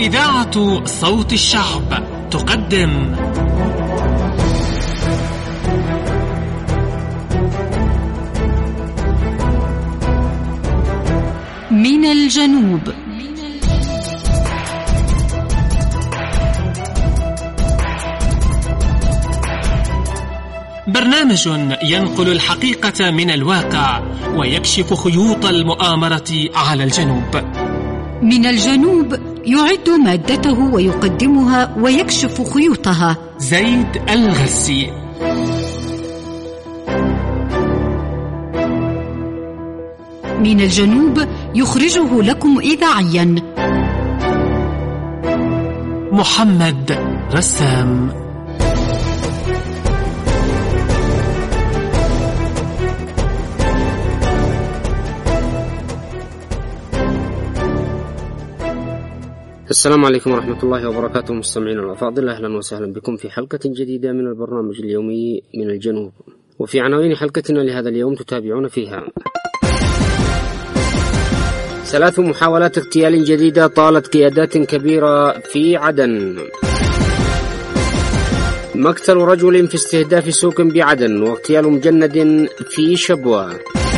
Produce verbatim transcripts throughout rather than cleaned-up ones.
إذاعة صوت الشعب تقدم من الجنوب. برنامج ينقل الحقيقة من الواقع ويكشف خيوط المؤامرة على الجنوب. من الجنوب يعد مادته ويقدمها ويكشف خيوطها زيد الغسي. من الجنوب يخرجه لكم إذاعيا محمد رسام. السلام عليكم ورحمة الله وبركاته مستمعينا الأفاضل، أهلا وسهلا بكم في حلقة جديدة من البرنامج اليومي من الجنوب. وفي عناوين حلقتنا لهذا اليوم تتابعون فيها: ثلاث محاولات اغتيال جديدة طالت قيادات كبيرة في عدن، مقتل رجل في استهداف سوق بعدن واغتيال مجند في شبوة،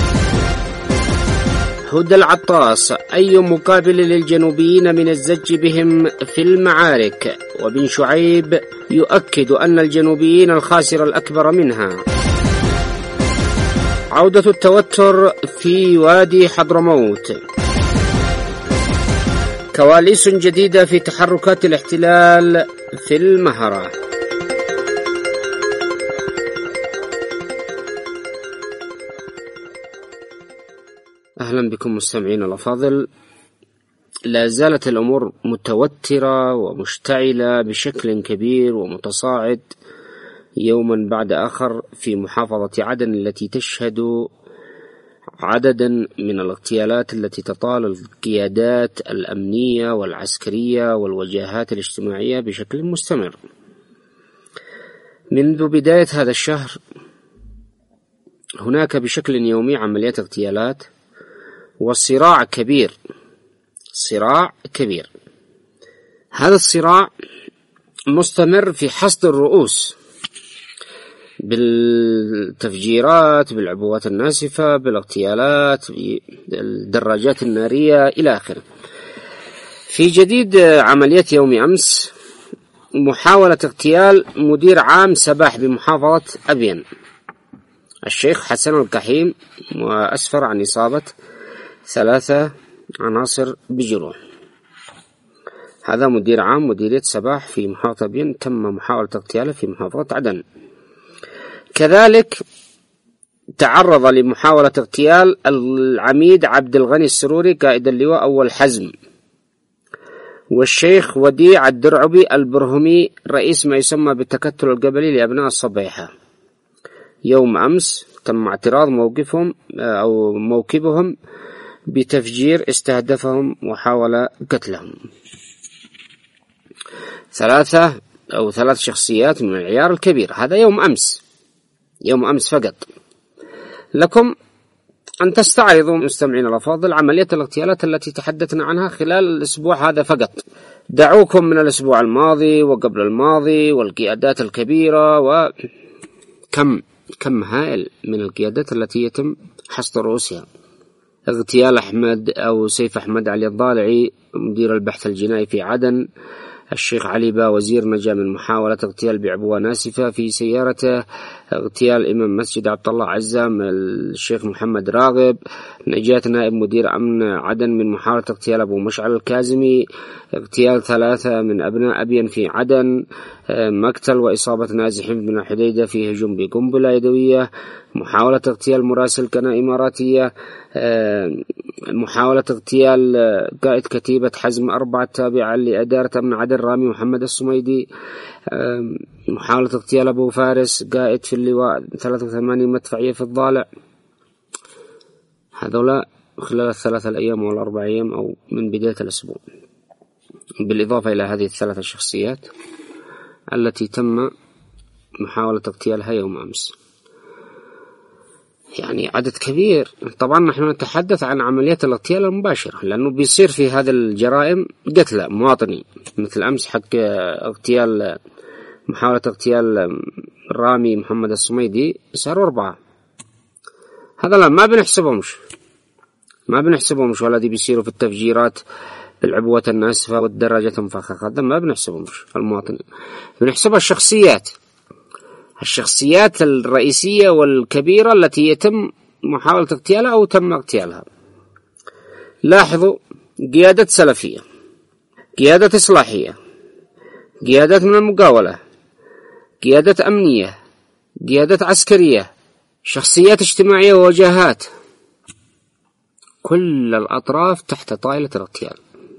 هدى العطاس: أي مقابل للجنوبيين من الزج بهم في المعارك، وبن شعيب يؤكد أن الجنوبيين الخاسر الأكبر منها، عودة التوتر في وادي حضرموت، كواليس جديدة في تحركات الاحتلال في المهرة. أهلا بكم مستمعين الأفاضل. لا زالت الأمور متوترة ومشتعلة بشكل كبير ومتصاعد يوما بعد آخر في محافظة عدن التي تشهد عددا من الاغتيالات التي تطال القيادات الأمنية والعسكرية والوجهات الاجتماعية بشكل مستمر. منذ بداية هذا الشهر هناك بشكل يومي عمليات اغتيالات والصراع كبير، صراع كبير. هذا الصراع مستمر في حصد الرؤوس بالتفجيرات، بالعبوات الناسفة، بالاغتيالات، بالدراجات النارية إلى آخره. في جديد عملية يوم أمس محاولة اغتيال مدير عام سباح بمحافظة أبين الشيخ حسن القحيم، وأسفر عن إصابة ثلاثة عناصر بجروح. هذا مدير عام مديرية سباح في محافظة أبين تم محاولة اغتياله في محافظة عدن. كذلك تعرض لمحاولة اغتيال العميد عبد الغني السروري قائد اللواء أول حزم، والشيخ وديع الدرعبي البرهمي رئيس ما يسمى بالتكتل القبلي لأبناء الصبيحة. يوم أمس تم اعتراض موقفهم أو موكبهم بتفجير استهدفهم وحاول قتلهم. ثلاثة أو ثلاث شخصيات من العيار الكبير. هذا يوم أمس، يوم أمس فقط. لكم أن تستعرضوا مستمعين الأفاضل عملية الاغتيالات التي تحدثنا عنها خلال الأسبوع هذا فقط. دعوكم من الأسبوع الماضي وقبل الماضي والقيادات الكبيرة، وكم كم هائل من القيادات التي يتم حصد رؤوسها. اغتيال أحمد أو سيف أحمد علي الضالعي مدير البحث الجنائي في عدن، الشيخ علي با وزير نجا من محاولة اغتيال بعبوة ناسفة في سيارته، اغتيال إمام مسجد عبد الله عزام الشيخ محمد راغب، نجاة نائب مدير أمن عدن من محاولة اغتيال أبو مشعل الكازمي، اغتيال ثلاثة من أبناء أبين في عدن، مقتل وإصابة نازحين بن حديدة في هجوم بقنبلة يدوية، محاولة اغتيال مراسل قناة إماراتية، محاولة اغتيال قائد كتيبة حزم أربعة تابعة لإدارة أمن عدن رامي محمد السميدي، محاولة اغتيال أبو فارس قائد في اللواء ثلاثة وثمانين مدفعية في الضالع. هذولا خلال الثلاثة الأيام والأربع أيام أو من بداية الأسبوع، بالإضافة إلى هذه الثلاثة شخصيات التي تم محاولة اغتيالها يوم أمس. يعني عدد كبير. طبعا نحن نتحدث عن عمليات الاغتيال المباشرة، لأنه بيصير في هذه الجرائم قتل مواطني، مثل أمس حق اغتيال محاولة اغتيال الرامي محمد الصميدي صاروا أربعة. هذا لا ما بنحسبهمش ما بنحسبهمش والذي بيصيروا في التفجيرات بالعبوات الناسفة والدراجة المفخخة، هذا ما بنحسبهمش المواطن، بنحسبها الشخصيات الشخصيات الرئيسية والكبيرة التي يتم محاولة اغتيالها أو تم اغتيالها. لاحظوا: قيادة سلفية، قيادة إصلاحية، قيادة من المقاولة، قيادة أمنية، قيادة عسكرية، شخصيات اجتماعية ووجهات، كل الأطراف تحت طائلة الاغتيال.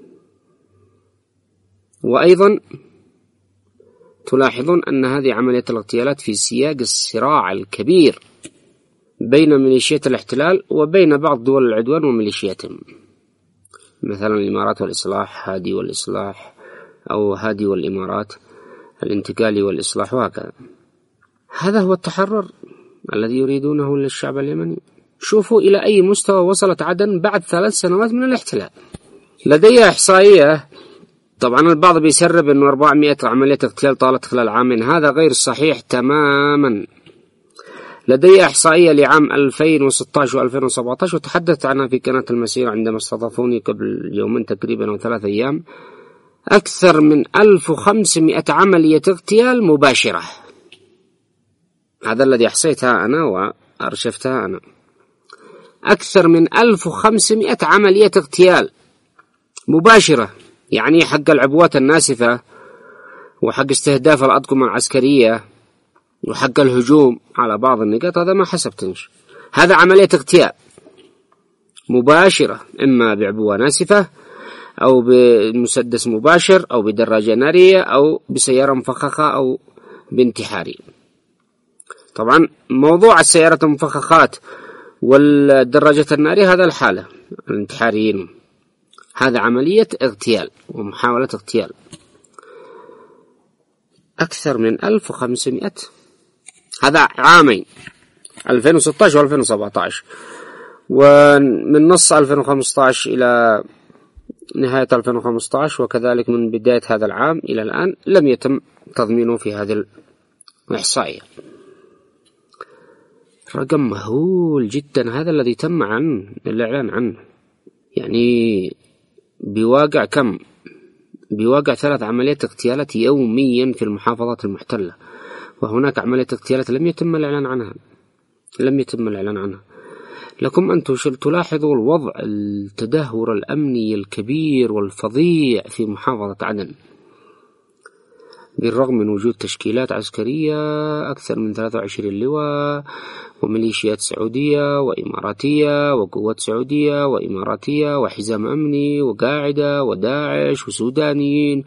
وأيضا تلاحظون أن هذه عملية الاغتيالات في سياق الصراع الكبير بين ميليشيات الاحتلال وبين بعض دول العدوان وميليشياتهم، مثلا الإمارات والإصلاح، هادي والإصلاح، أو هادي والإمارات، الانتقالي والإصلاح، وهكذا. هذا هو التحرر الذي يريدونه للشعب اليمني. شوفوا إلى أي مستوى وصلت عدن بعد ثلاث سنوات من الاحتلال. لدي إحصائية، طبعا البعض بيسرب أنه أربعمائة عملية اغتيال طالت خلال عامين، هذا غير صحيح تماما. لدي إحصائية لعام ألفين وستة عشر وألفين وسبعة عشر وتحدثت عنها في قناة المسيرة عندما استضافوني قبل يومين تقريبا أو ثلاثة أيام. أكثر من ألف وخمسمائة عملية اغتيال مباشرة، هذا الذي أحصيتها أنا وأرشفتها أنا. أكثر من ألف وخمسمائة عملية اغتيال مباشرة، يعني حق العبوات الناسفة وحق استهداف الأطقم العسكرية وحق الهجوم على بعض النقاط، هذا ما حسبتنش. هذا عملية اغتيال مباشرة، إما بعبوة ناسفة أو بمسدس مباشر أو بدراجة نارية أو بسيارة مفخخة أو بانتحاري. طبعا موضوع السيارة المفخخات والدراجة النارية هذا الحالة الانتحاريين، هذا عملية اغتيال ومحاولة اغتيال. أكثر من ألف وخمسمائة، هذا عامين ألفين وستة عشر وألفين وسبعة عشر، ومن نص ألفين وخمسة عشر إلى نهاية ألفين وخمسة عشر وكذلك من بداية هذا العام إلى الآن لم يتم تضمينه في هذه الإحصائية. رقم مهول جدا هذا الذي تم عنه الإعلان عنه، يعني بواقع كم؟ بواقع ثلاث عمليات اغتيالات يوميا في المحافظات المحتلة، وهناك عملية اغتيالات لم يتم الإعلان عنها لم يتم الإعلان عنها. لكم أن تلاحظوا الوضع التدهور الأمني الكبير والفظيع في محافظة عدن، بالرغم من وجود تشكيلات عسكرية أكثر من ثلاثة وعشرين لواء وميليشيات سعودية وإماراتية وقوات سعودية وإماراتية وحزام أمني وقاعدة وداعش وسودانيين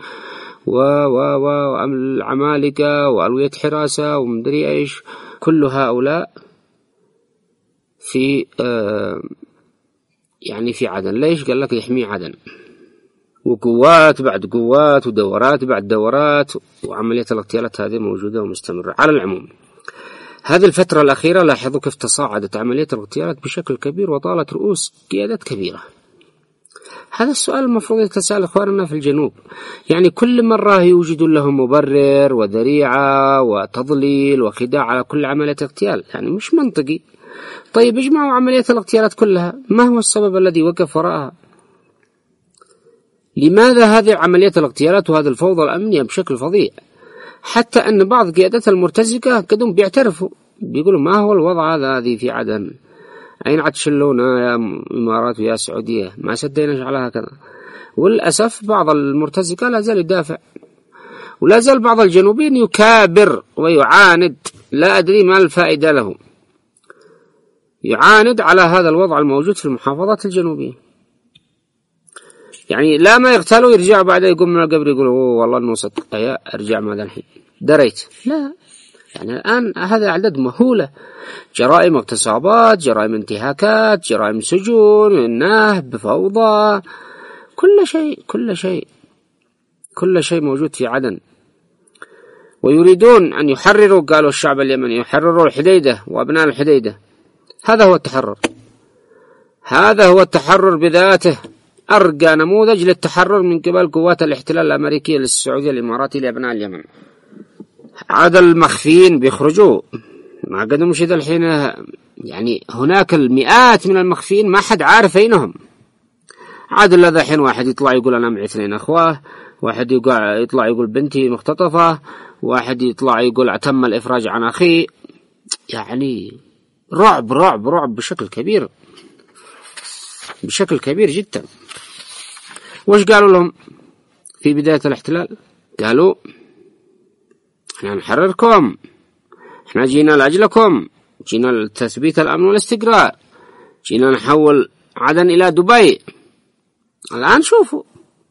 والعمالقة وألوية حراسة ومدري إيش، كل هؤلاء في آه يعني في عدن. ليش؟ قال لك يحمي عدن، وقوات بعد قوات ودورات بعد دورات، وعملية الاغتيالات هذه موجودة ومستمرة. على العموم هذه الفترة الأخيرة لاحظوا كيف تصاعدت عملية الاغتيالات بشكل كبير وطالت رؤوس قيادات كبيرة. هذا السؤال المفروض يتساءل إخواننا في الجنوب، يعني كل مرة يوجدون لهم مبرر وذريعة وتضليل وخداع على كل عملية اغتيال، يعني مش منطقي. طيب اجمعوا عملية الاغتيالات كلها، ما هو السبب الذي وقف وراءها؟ لماذا هذه عملية الاغتيالات وهذه الفوضى الأمنية بشكل فظيع؟ حتى أن بعض قيادات المرتزقة قدهم بيعترفوا، بيقولوا ما هو الوضع هذا هذه في عدن، أين عتشلونا يا إمارات ويا سعودية، ما سدينا على هكذا. وللأسف بعض المرتزقة لا زال يدافع، ولا زال بعض الجنوبيين يكابر ويعاند، لا أدري ما الفائدة له، يعاند على هذا الوضع الموجود في المحافظات الجنوبية. يعني لا ما يغتالوا يرجعوا بعد يقوم من القبر يقولوا والله انه صدق، يا ارجع ماذا الحين دريت. لا، يعني الآن هذا أعداد مهولة، جرائم اغتصابات، جرائم انتهاكات، جرائم سجون، نهب، فوضى، كل شيء كل شيء كل شيء موجود في عدن. ويريدون أن يحرروا، قالوا الشعب اليمني يحرروا الحديدة وأبناء الحديدة. هذا هو التحرر، هذا هو التحرر بذاته، أرقى نموذج للتحرر من قبل قوات الاحتلال الأمريكية للسعودية الإماراتي لأبناء اليمن. عاد المخفيين بيخرجوا، ما قدموا شيء الحين، يعني هناك المئات من المخفيين ما حد عارف أينهم. عاد الذي حين واحد يطلع يقول أنا معي اثنين أخوة، واحد يطلع يقول بنتي مختطفة، واحد يطلع يقول تم الإفراج عن أخي. يعني رعب رعب رعب بشكل كبير، بشكل كبير جدا. وش قالوا لهم في بداية الاحتلال؟ قالوا احنا نحرركم، احنا جينا لأجلكم، جينا لتثبيت الأمن والاستقرار، جينا نحول عدن إلى دبي. الآن شوفوا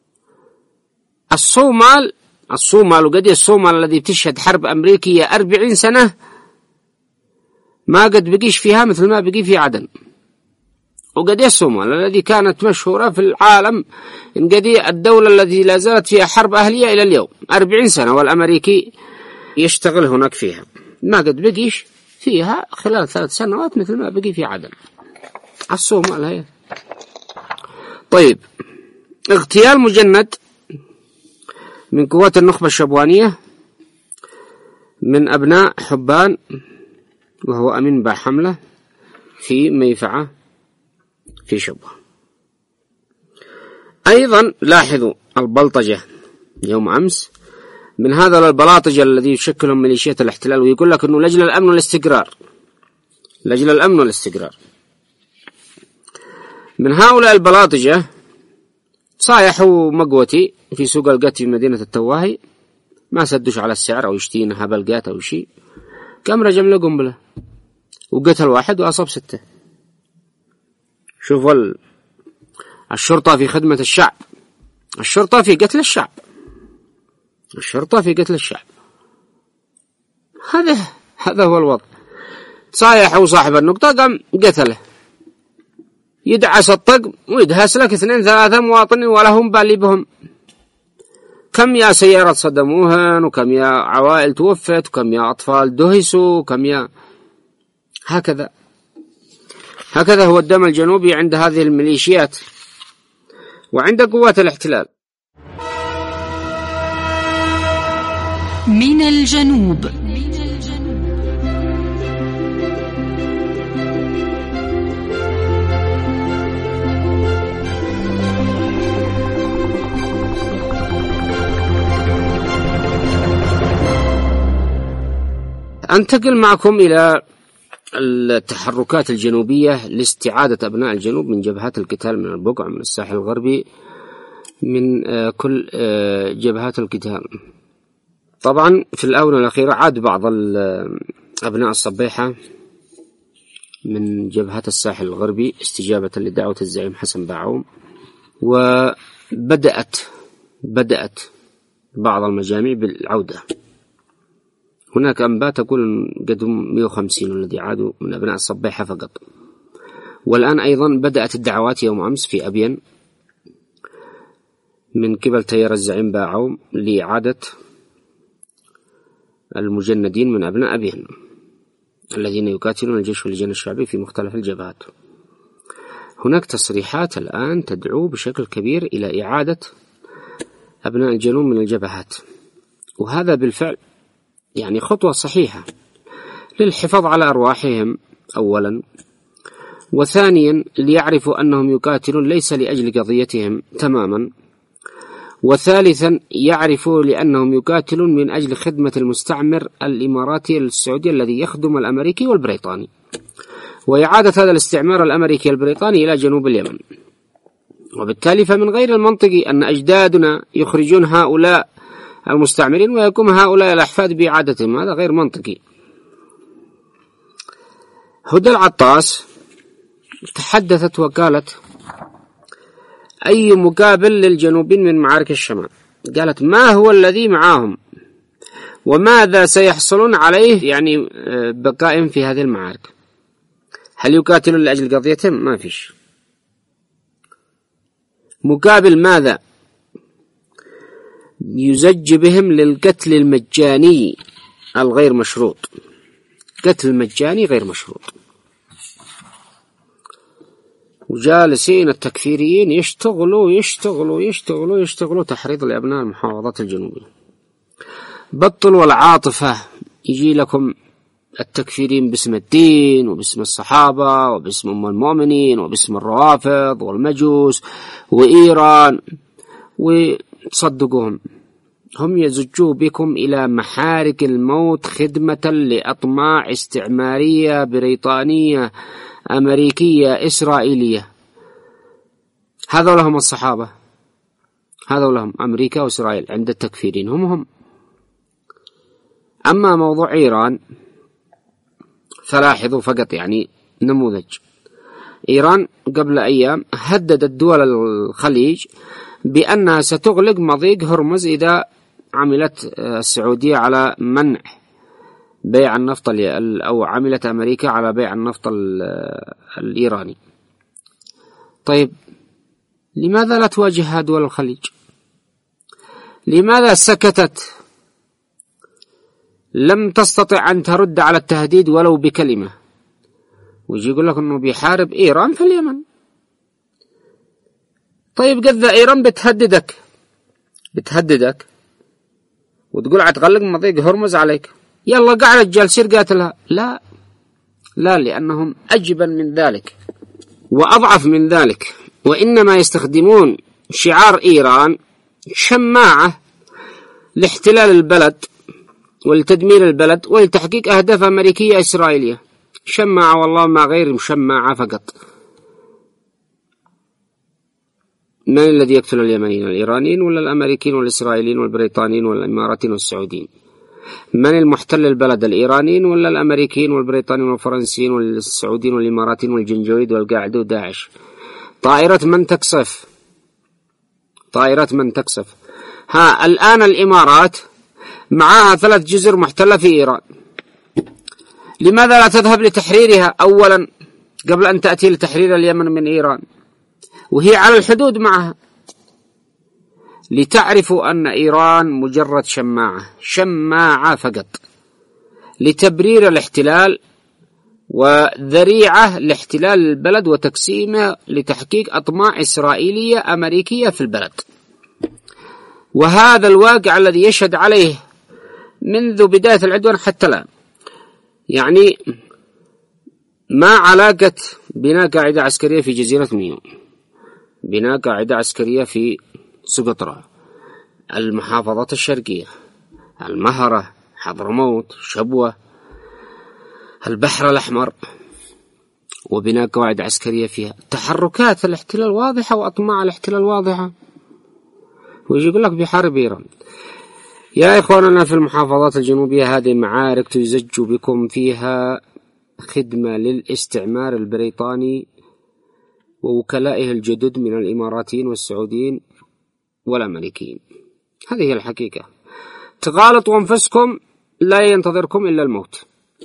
الصومال، الصومال وقد الصومال الذي بتشهد حرب أمريكية أربعين سنة ما قد بقيش فيها مثل ما بقي في عدن. وقد الصومال الذي كانت مشهورة في العالم إن قد الدولة التي لا زالت فيها حرب أهلية إلى اليوم أربعين سنة، والأمريكي يشتغل هناك فيها، ما قد بقيش فيها خلال ثلاث سنوات مثل ما بقي في عدن. الصومال هي. طيب، اغتيال مجند من قوات النخبة الشبوانية من أبناء حبان وهو أمين بحملة في ميفعة في شبوة. أيضا لاحظوا البلطجة يوم أمس من هذا البلاطجة الذي يشكلهم ميليشيات الاحتلال، ويقول لك أنه لجل الأمن والاستقرار، لجل الأمن والاستقرار. من هؤلاء البلاطجة صايحوا مقوتي في سوق القت في مدينة التواهي، ما سدوش على السعر أو يشتين هبلقات أو شيء، قام رجم له قنبلة وقتل واحد وأصاب ستة. شوفوا ال... الشرطة في خدمة الشعب، الشرطة في قتل الشعب، الشرطة في قتل الشعب. هذا هذا هو الوضع. صايحوا صاحب النقطة قام قتله، يدعس الطق ويدهس لك اثنين ثلاثة مواطنين ولهم بالي بهم. كم يا سيارات صدموهن، وكم يا عوائل توفت، وكم يا أطفال دهسوا، وكم يا هكذا. هكذا هو الدم الجنوبي عند هذه الميليشيات وعند قوات الاحتلال. من الجنوب. أنتقل معكم إلى التحركات الجنوبية لاستعادة أبناء الجنوب من جبهات القتال، من البقع، من الساحل الغربي، من كل جبهات القتال. طبعا في الآونة الأخيرة عاد بعض أبناء الصبيحة من جبهات الساحل الغربي استجابة لدعوة الزعيم حسن باعوم، وبدأت بدأت بعض المجاميع بالعودة. هناك أنباء تقول قدم مئة وخمسين الذي عادوا من أبناء الصبيحة فقط. والآن أيضا بدأت الدعوات يوم أمس في أبين من قبل تيار الزعيم باعوم لإعادة المجندين من أبناء أبين الذين يقاتلون الجيش واللجان الشعبي في مختلف الجبهات. هناك تصريحات الآن تدعو بشكل كبير إلى إعادة أبناء الجنوب من الجبهات، وهذا بالفعل يعني خطوة صحيحة للحفاظ على أرواحهم أولا، وثانيا ليعرفوا أنهم يقاتلون ليس لأجل قضيتهم تماما، وثالثا يعرفوا لأنهم يقاتلون من أجل خدمة المستعمر الإماراتي السعودي الذي يخدم الأمريكي والبريطاني، وإعادة هذا الاستعمار الأمريكي البريطاني إلى جنوب اليمن. وبالتالي فمن غير المنطقي أن أجدادنا يخرجون هؤلاء المستعمرين ويقوم هؤلاء الأحفاد بإعادتهم، هذا غير منطقي. هدى العطاس تحدثت وقالت أي مقابل للجنوبين من معارك الشمال؟ قالت ما هو الذي معاهم وماذا سيحصلون عليه يعني بقائهم في هذه المعارك؟ هل يقاتلون لأجل قضيتهم؟ ما فيش مقابل. ماذا؟ يزج بهم للقتل المجاني الغير مشروط، قتل مجاني غير مشروط. وجالسين التكفيريين يشتغلوا يشتغلوا يشتغلوا يشتغلوا تحريض لأبناء المحافظات الجنوبية. بطلوا العاطفة، يجي لكم التكفيرين باسم الدين وباسم الصحابة وباسم أم المؤمنين وباسم الروافض والمجوس وإيران، وتصدقوهم. هم يزجوا بكم إلى محارق الموت خدمة لأطماع استعمارية بريطانية أمريكية إسرائيلية. هذا لهم الصحابة، هذا لهم أمريكا وإسرائيل عند التكفيرين هم هم. أما موضوع إيران فلاحظوا فقط يعني نموذج. إيران قبل أيام هددت دول الخليج بأنها ستغلق مضيق هرمز إذا عملت السعودية على منع بيع النفط، أو عملت أمريكا على بيع النفط الإيراني. طيب لماذا لا تواجهها دول الخليج؟ لماذا سكتت؟ لم تستطع أن ترد على التهديد ولو بكلمة. ويجي يقول لك أنه بيحارب إيران في اليمن. طيب قد إيران بتهددك بتهددك وتقول هتغلق مضيق هرمز عليك، يلا قاعد جالسين قاتلها. لا لا، لأنهم أجبن من ذلك وأضعف من ذلك، وإنما يستخدمون شعار إيران شماعة لاحتلال البلد ولتدمير البلد ولتحقيق أهداف أمريكية إسرائيلية. شماعة والله ما غير مشماعة فقط. من الذي يقتل اليمنيين؟ الإيرانيين ولا الأمريكيين والإسرائيليين والبريطانيين والإماراتيين والسعوديين؟ من المحتل البلد؟ الإيرانيين ولا الأمريكيين والبريطانيين والفرنسيين والسعوديين والإماراتيين والجنجويد والقاعدة وداعش؟ طائرة من تقصف؟ طائرة من تقصف؟ ها الآن الإمارات معها ثلاث جزر محتلة في إيران، لماذا لا تذهب لتحريرها أولا قبل أن تأتي لتحرير اليمن من إيران وهي على الحدود معها؟ لتعرفوا أن إيران مجرد شماعة شماعة فقط لتبرير الاحتلال وذريعة لاحتلال البلد وتقسيمه لتحقيق أطماع إسرائيلية أمريكية في البلد. وهذا الواقع الذي يشهد عليه منذ بداية العدوان حتى الآن. يعني ما علاقة بناء قاعدة عسكرية في جزيرة ميو، بناء قاعدة عسكرية في سقطرى، المحافظات الشرقية، المهرة، حضرموت، شبوة، البحر الأحمر، وبناء قواعد عسكرية فيها؟ تحركات الاحتلال واضحة وأطماع الاحتلال واضحة، ويجي يقول لك بيحارب إيران. يا إخواننا في المحافظات الجنوبية هذه معارك تزج بكم فيها خدمة للاستعمار البريطاني ووكلائه الجدد من الإماراتيين والسعوديين والأمريكيين. هذه هي الحقيقة. تغالطوا أنفسكم لا ينتظركم إلا الموت.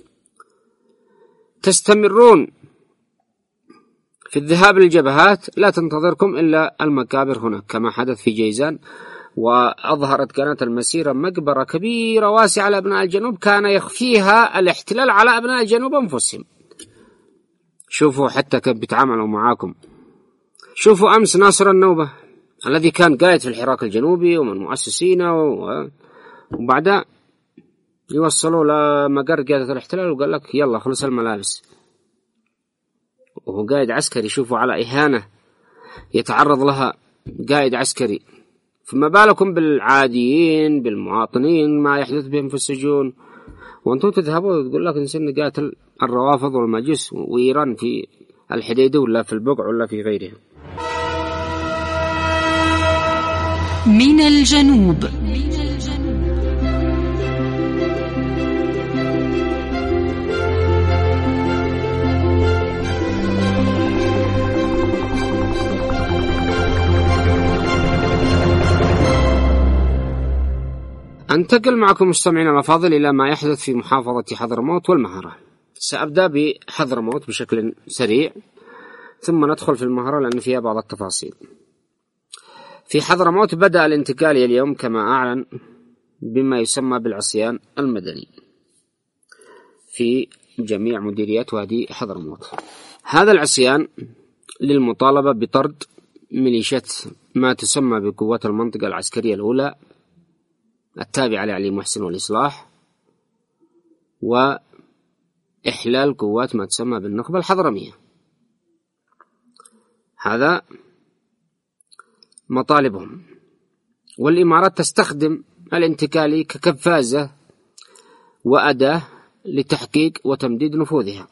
تستمرون في الذهاب للجبهات لا تنتظركم إلا المقابر هناك كما حدث في جيزان، وأظهرت قناة المسيرة مقبرة كبيرة واسعة على أبناء الجنوب كان يخفيها الاحتلال على أبناء الجنوب أنفسهم. شوفوا حتى كيف بيتعاملوا معاكم. شوفوا أمس ناصر النوبة الذي كان قائد في الحراك الجنوبي ومن مؤسسينه، وبعدها يوصلوا لمقر قيادة الاحتلال وقال لك يلا خلص الملابس، وهو قائد عسكري. شوفوا على إهانة يتعرض لها قائد عسكري، فما بالكم بالعاديين بالمواطنين ما يحدث بهم في السجون، وانتم تذهبوا وتقول لك نسن نقاتل الروافض والمجوس وإيران في الحديدة ولا في البقع ولا في غيرها. من الجنوب. أنتقل معكم مستمعين الأفاضل إلى ما يحدث في محافظة حضرموت والمهرة. سأبدأ بحضرموت بشكل سريع ثم ندخل في المهرة لأن فيها بعض التفاصيل. في حضرموت بدأ الانتقال اليوم كما أعلن بما يسمى بالعصيان المدني في جميع مديريات وادي حضرموت. هذا العصيان للمطالبة بطرد ميليشيات ما تسمى بقوات المنطقة العسكرية الأولى التابعة لعلي محسن والإصلاح، وإحلال قوات ما تسمى بالنخبة الحضرمية. هذا مطالبهم. والإمارات تستخدم الانتقالي ككفازة وأداة لتحقيق وتمديد نفوذها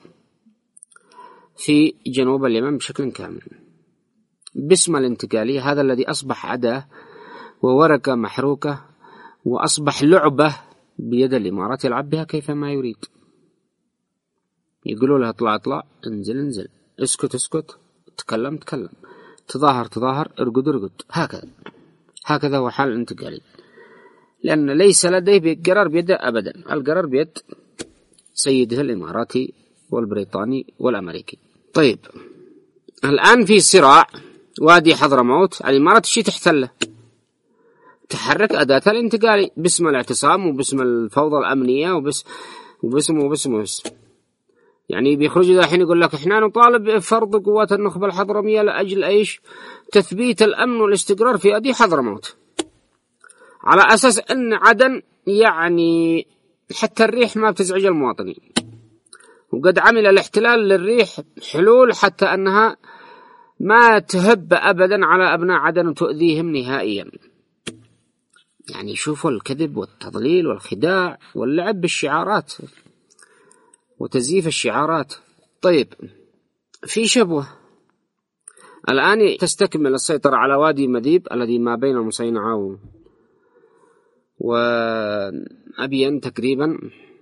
في جنوب اليمن بشكل كامل باسم الانتقالي، هذا الذي أصبح أداة وورقة محروكة، وأصبح لعبة بيد الإمارات يلعب بها كيفما يريد. يقولوا لها اطلع اطلع، انزل انزل، اسكت اسكت، تكلم تكلم، تظاهر تظاهر، ارقد ارقد. هكذا هكذا هو حال الانتقالي، لأن ليس لديه قرار بيده أبدا، القرار بيد سيده الإماراتي والبريطاني والأمريكي. طيب الآن في صراع وادي حضرموت، الإمارات الشيء تحتله، تحرك أداة الانتقالي باسم الاعتصام وباسم الفوضى الأمنية وبس وباسم وباسم وباسم يعني بيخرج ذا حين يقول لك إحنا نطالب بفرض قوات النخبة الحضرمية لأجل إيش؟ تثبيت الأمن والاستقرار في وادي حضرموت، على أساس أن عدن يعني حتى الريح ما بتزعج المواطنين، وقد عمل الاحتلال للريح حلول حتى أنها ما تهب أبدا على أبناء عدن وتؤذيهم نهائيا. يعني شوفوا الكذب والتضليل والخداع واللعب بالشعارات وتزييف الشعارات. طيب في شبوة الآن تستكمل السيطرة على وادي مديب الذي ما بين مصينعة وأبين تقريبا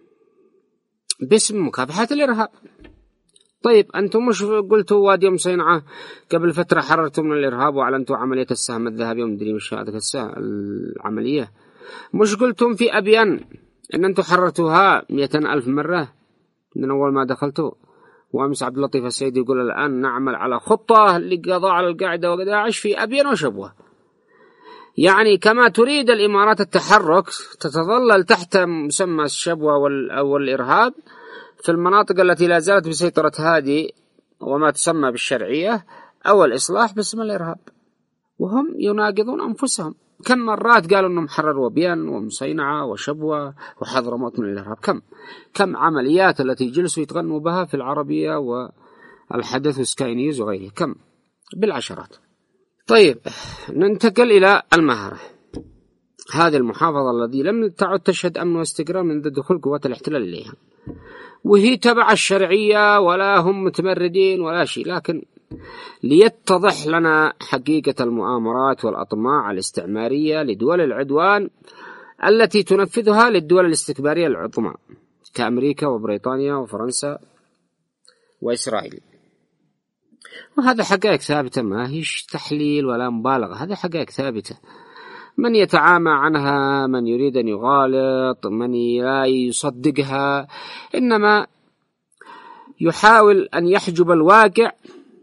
باسم مكافحة الإرهاب. طيب أنتم مش قلتوا وادي مصينعة قبل فترة حررتم من الإرهاب وأعلنتوا عملية السهم الذهبي ومدري مش هذا السهم العملية؟ مش قلتم في أبيان أن أنتم حررتوها مئتين ألف مرة من أول ما دخلتوا؟ وأمس عبد اللطيف السيد يقول الآن نعمل على خطة للقضاء على القاعدة وداعش في أبين وشبوة. يعني كما تريد الإمارات التحرك تتظلل تحت مسمى الشبوة والإرهاب في المناطق التي لا زالت بسيطرة هذه وما تسمى بالشرعية أو الإصلاح باسم الإرهاب، وهم يناقضون أنفسهم. كم مرات قالوا أنهم حرروا أبيان ومصينعة وشبوة وحضرموت من الإرهاب؟ كم كم عمليات التي جلسوا يتغنوا بها في العربية والحدث وسكاي نيوز وغيره، كم بالعشرات. طيب ننتقل إلى المهرة، هذه المحافظة التي لم تعد تشهد أمن واستقرار من دخول قوات الاحتلال إليها، وهي تبع الشرعية ولا هم متمردين ولا شيء. لكن ليتضح لنا حقيقة المؤامرات والأطماع الاستعمارية لدول العدوان التي تنفذها للدول الاستكبارية العظمى كأمريكا وبريطانيا وفرنسا وإسرائيل. وهذا حقائق ثابتة، ما هيش تحليل ولا مبالغة، هذا حقائق ثابتة. من يتعامى عنها، من يريد أن يغالط، من لا يصدقها، إنما يحاول أن يحجب الواقع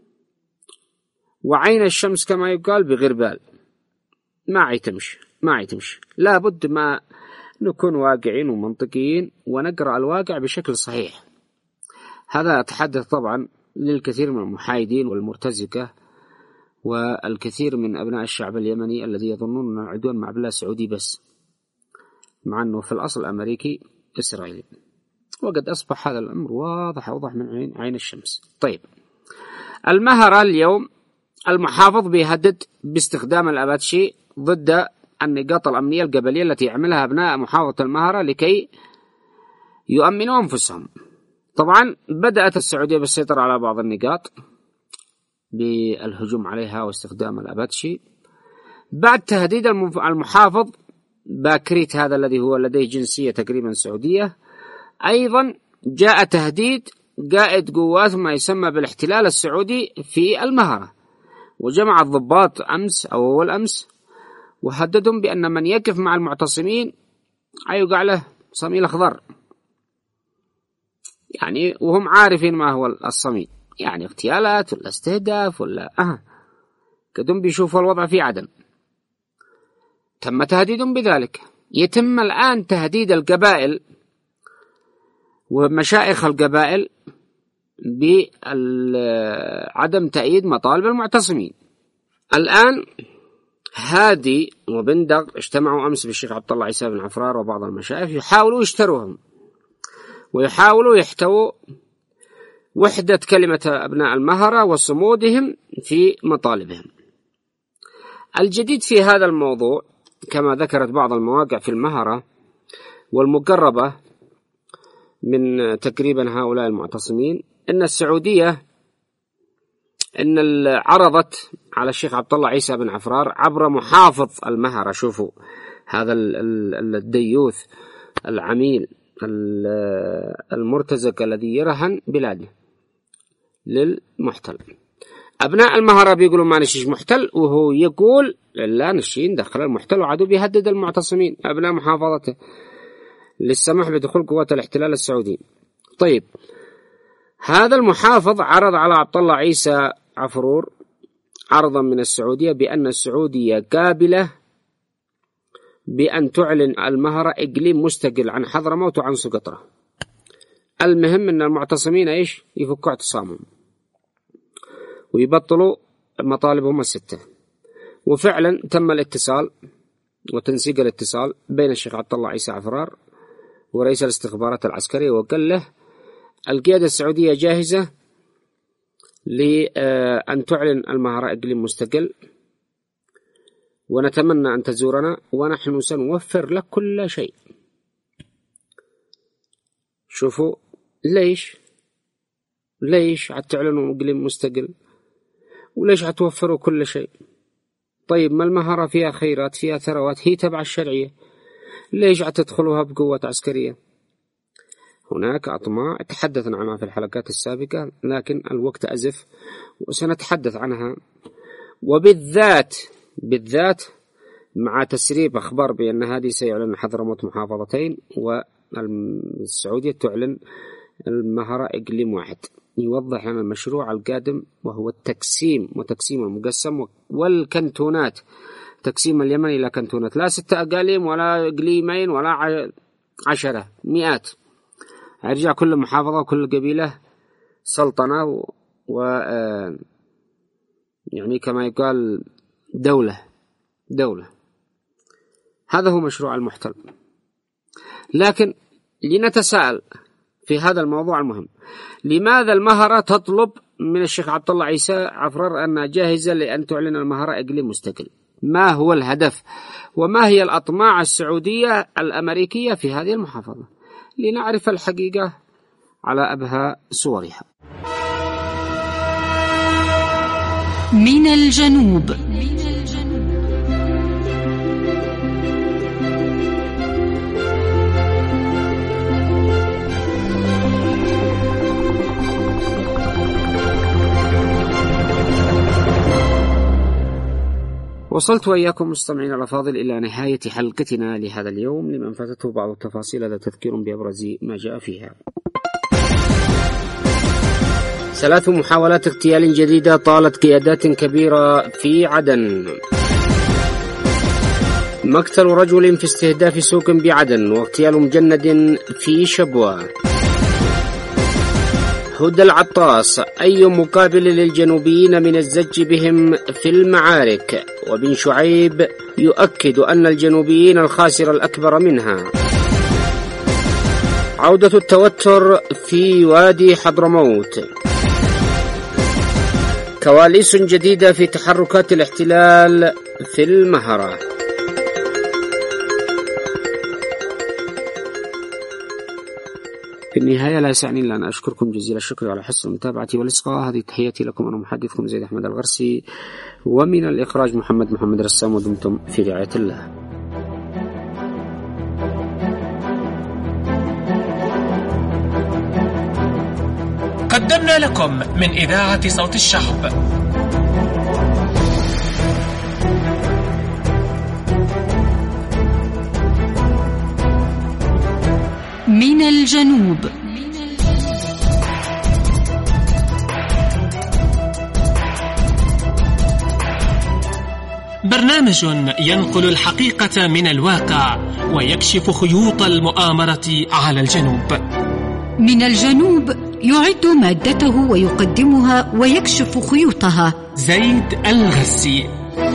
وعين الشمس كما يقال بغربال. ما عيتمش ما عيتمش لابد ما نكون واقعين ومنطقيين ونقرأ الواقع بشكل صحيح. هذا أتحدث طبعا للكثير من المحايدين والمرتزقة والكثير من أبناء الشعب اليمني الذي يظنون أن عدوان مع بلاد سعودي بس، مع أنه في الأصل أمريكي إسرائيلي، وقد أصبح هذا الأمر واضح أوضح من عين, عين الشمس. طيب المهرة اليوم المحافظ بيهدد باستخدام الأباتشي ضد النقاط الأمنية القبلية التي يعملها أبناء محافظة المهرة لكي يؤمنوا أنفسهم. طبعا بدأت السعودية بالسيطرة على بعض النقاط بالهجوم عليها واستخدام الأباتشي بعد تهديد المحافظ باكريت هذا الذي هو لديه جنسية تقريبا سعودية. أيضا جاء تهديد قائد قوات ما يسمى بالاحتلال السعودي في المهرة، وجمع الضباط أمس أو أول أمس وهددهم بأن من يقف مع المعتصمين يوقع له صميل أخضر، يعني وهم عارفين ما هو الصميل، يعني اغتيالات ولا استهداف ولا أه كدهم بيشوفوا الوضع في عدن. تم تهديدهم بذلك. يتم الآن تهديد القبائل ومشائخ القبائل بعدم تأييد مطالب المعتصمين. الآن هادي وبندق اجتمعوا أمس بالشيخ عبد الله عيسى بن عفرار وبعض المشايخ يحاولوا يشتروهم ويحاولوا يحتووا وحدة كلمة أبناء المهرة وصمودهم في مطالبهم. الجديد في هذا الموضوع كما ذكرت بعض المواقع في المهرة والمقربة من تقريبا هؤلاء المعتصمين أن السعودية أن عرضت على الشيخ عبد الله عيسى بن عفرار عبر محافظ المهرة. شوفوا هذا الديوث العميل المرتزق الذي يرهن بلاده للمحتل. أبناء المهرة بيقولوا ما نشيش محتل، وهو يقول لا نشين دخل المحتل وعدو بيهدد المعتصمين أبناء محافظته للسماح بدخول قوات الاحتلال السعودي. طيب هذا المحافظ عرض على عبد الله عيسى عفرور عرضا من السعودية بأن السعودية قابلة بأن تعلن المهرة إقليم مستقل عن حضرموت وعن سقطرى. المهم أن المعتصمين إيش يفكوا اعتصامهم ويبطلوا مطالبهم الستة. وفعلا تم الاتصال وتنسيق الاتصال بين الشيخ عبد الله عيسى عفرار ورئيس الاستخبارات العسكرية، وقال له القيادة السعودية جاهزة لأن تعلن المهرة إقليم مستقل، ونتمنى أن تزورنا ونحن سنوفر لك كل شيء. شوفوا ليش ليش هتعلنوا إقليم مستقل وليش هتوفروا كل شيء؟ طيب ما المهرة فيها خيرات فيها ثروات هي تبع الشرعية، ليش هتدخلوها بقوة عسكرية؟ هناك أطماع تحدثنا عنها في الحلقات السابقة لكن الوقت أزف وسنتحدث عنها، وبالذات بالذات مع تسريب أخبار بأن هذه سيعلن حضرموت محافظتين والسعودية تعلن المهرة إقليم واحد. يوضح لنا المشروع القادم وهو التقسيم وتقسيم المقسم والكنتونات، تقسيم اليمن إلى كنتونات، لا ستة أقاليم ولا إقليمين ولا عشرة مئات، يرجع كل محافظة وكل قبيلة سلطنة و, و... يعني كما يقال دولة دولة. هذا هو مشروع المحتل. لكن لنتساءل في هذا الموضوع المهم، لماذا المهرة تطلب من الشيخ عبد الله عيسى عفرار أنها جاهزة لأن تعلن المهرة إقليم مستقل؟ ما هو الهدف وما هي الأطماع السعودية الأمريكية في هذه المحافظة؟ لنعرف الحقيقة على أبهى صورها. من الجنوب. وصلت وإياكم مستمعين الأفاضل إلى نهاية حلقتنا لهذا اليوم. لمن فاتته بعض التفاصيل هذا تذكير بأبرز ما جاء فيها. ثلاث محاولات اغتيال جديدة طالت قيادات كبيرة في عدن. مقتل رجل في استهداف سوق بعدن واغتيال مجند في شبوة. هدى العطاس أي مقابل للجنوبيين من الزج بهم في المعارك، وبن شعيب يؤكد أن الجنوبيين الخاسر الأكبر منها. عودة التوتر في وادي حضرموت. كواليس جديدة في تحركات الاحتلال في المهرة. في النهاية لا يسعني إلا أن أشكركم جزيل الشكر على حسن المتابعة والإصغاء. هذه تحياتي لكم، أنا محدثكم زيد أحمد الغرسي، ومن الإخراج محمد محمد رسام، ودمتم في رعاية الله. قدمنا لكم من إذاعة صوت الشعب من الجنوب. برنامج ينقل الحقيقة من الواقع ويكشف خيوط المؤامرة على الجنوب. من الجنوب يعد مادته ويقدمها ويكشف خيوطها زيد الغسي.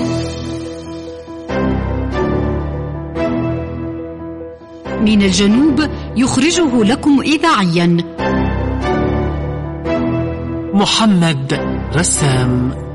من الجنوب يخرجه لكم إذاعيا محمد رسام.